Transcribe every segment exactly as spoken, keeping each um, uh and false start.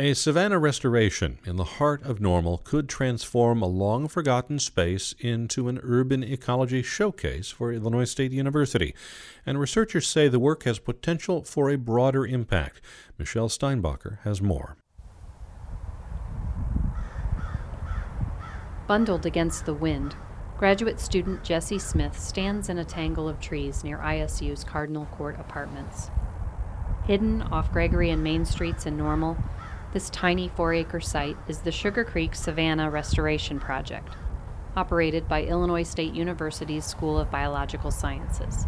A savanna restoration in the heart of Normal could transform a long-forgotten space into an urban ecology showcase for Illinois State University, and researchers say the work has potential for a broader impact. Michelle Steinbacher has more. Bundled against the wind, graduate student Jesse Smith stands in a tangle of trees near I S U's Cardinal Court Apartments. Hidden off Gregory and Main Streets in Normal, this tiny four-acre site is the Sugar Creek Savanna Restoration Project, operated by Illinois State University's School of Biological Sciences.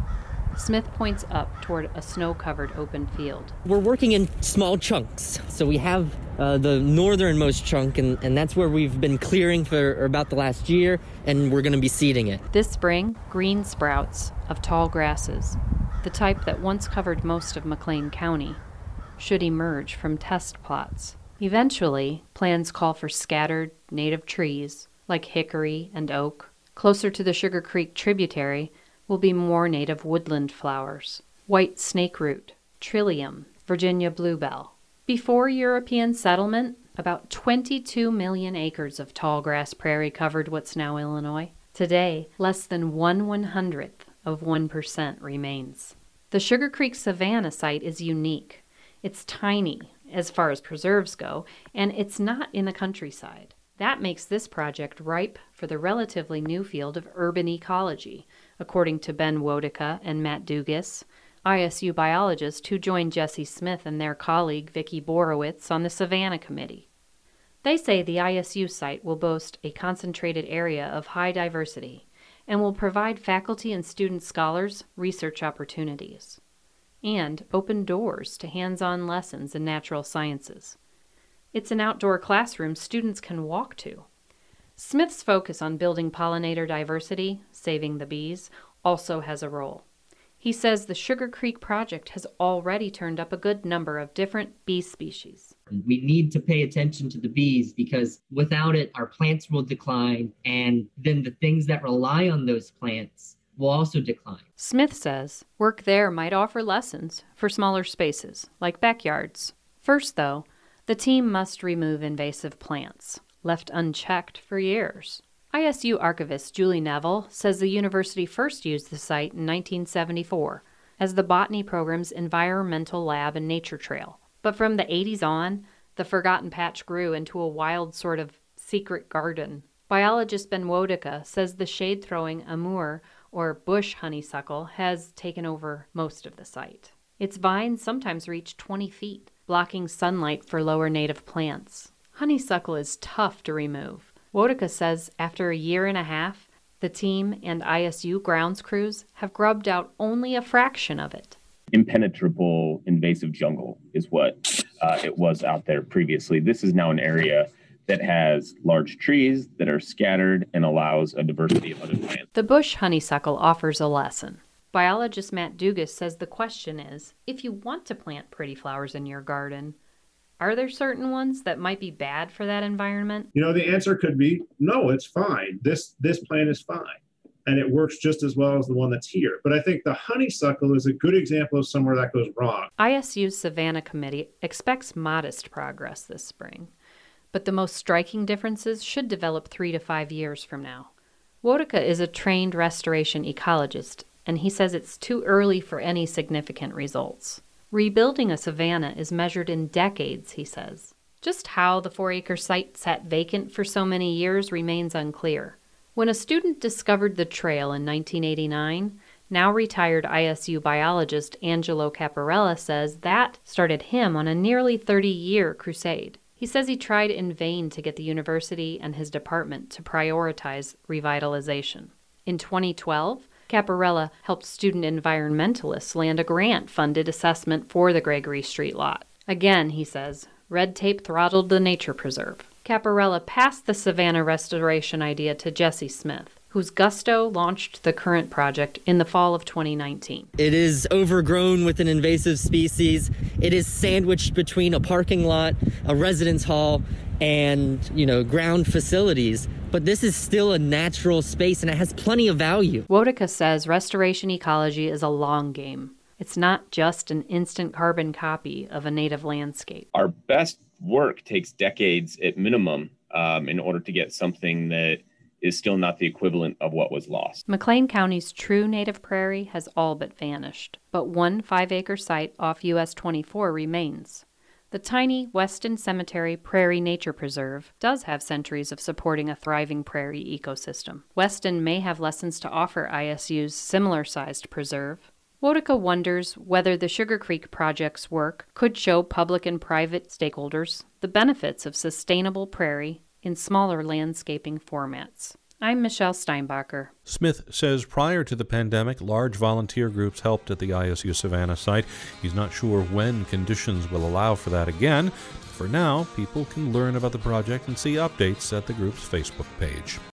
Smith points up toward a snow-covered open field. We're working in small chunks. So we have uh, the northernmost chunk, and, and that's where we've been clearing for about the last year, and we're going to be seeding it. This spring, green sprouts of tall grasses, the type that once covered most of McLean County, should emerge from test plots. Eventually, plans call for scattered native trees, like hickory and oak. Closer to the Sugar Creek tributary will be more native woodland flowers, white snakeroot, trillium, Virginia bluebell. Before European settlement, about twenty-two million acres of tall grass prairie covered what's now Illinois. Today, less than one one-hundredth of one percent remains. The Sugar Creek Savanna site is unique. It's tiny, as far as preserves go, and it's not in the countryside. That makes this project ripe for the relatively new field of urban ecology, according to Ben Wodica and Matt Dugas, I S U biologists who joined Jesse Smith and their colleague Vicki Borowitz on the Savanna Committee. They say the I S U site will boast a concentrated area of high diversity and will provide faculty and student scholars research opportunities and open doors to hands-on lessons in natural sciences. It's an outdoor classroom students can walk to. Smith's focus on building pollinator diversity, saving the bees, also has a role. He says the Sugar Creek project has already turned up a good number of different bee species. We need to pay attention to the bees because without it, our plants will decline, and then the things that rely on those plants will also decline. Smith says work there might offer lessons for smaller spaces, like backyards. First, though, the team must remove invasive plants, left unchecked for years. I S U archivist Julie Neville says the university first used the site in nineteen seventy-four as the botany program's environmental lab and nature trail. But from the eighties on, the forgotten patch grew into a wild sort of secret garden. Biologist Ben Wodica says the shade-throwing amur, or bush honeysuckle, has taken over most of the site. Its vines sometimes reach twenty feet, blocking sunlight for lower native plants. Honeysuckle is tough to remove. Wodica says after a year and a half, the team and I S U grounds crews have grubbed out only a fraction of it. Impenetrable invasive jungle is what uh, it was out there previously. This is now an area that has large trees that are scattered and allows a diversity of other plants. The bush honeysuckle offers a lesson. Biologist Matt Dugas says the question is, if you want to plant pretty flowers in your garden, are there certain ones that might be bad for that environment? You know, the answer could be, no, it's fine. This this plant is fine. And it works just as well as the one that's here. But I think the honeysuckle is a good example of somewhere that goes wrong. I S U's Savanna Committee expects modest progress this spring, but the most striking differences should develop three to five years from now. Wodica is a trained restoration ecologist, and he says it's too early for any significant results. Rebuilding a savanna is measured in decades, he says. Just how the four-acre site sat vacant for so many years remains unclear. When a student discovered the trail in nineteen eighty-nine, now retired I S U biologist Angelo Caparella says that started him on a nearly thirty-year crusade. He says he tried in vain to get the university and his department to prioritize revitalization. In twenty twelve, Caparella helped student environmentalists land a grant-funded assessment for the Gregory Street lot. Again, he says, red tape throttled the nature preserve. Caparella passed the Savanna restoration idea to Jesse Smith, whose gusto launched the current project in the fall of twenty nineteen. It is overgrown with an invasive species. It is sandwiched between a parking lot, a residence hall, and, you know, ground facilities. But this is still a natural space, and it has plenty of value. Wodica says restoration ecology is a long game. It's not just an instant carbon copy of a native landscape. Our best work takes decades at minimum um, in order to get something that is still not the equivalent of what was lost. McLean County's true native prairie has all but vanished, but one five-acre site off U S twenty-four remains. The tiny Weston Cemetery Prairie Nature Preserve does have centuries of supporting a thriving prairie ecosystem. Weston may have lessons to offer I S U's similar-sized preserve. Wotica wonders whether the Sugar Creek Project's work could show public and private stakeholders the benefits of sustainable prairie in smaller landscaping formats. I'm Michelle Steinbacher. Smith says prior to the pandemic, large volunteer groups helped at the I S U Savannah site. He's not sure when conditions will allow for that again. For now, people can learn about the project and see updates at the group's Facebook page.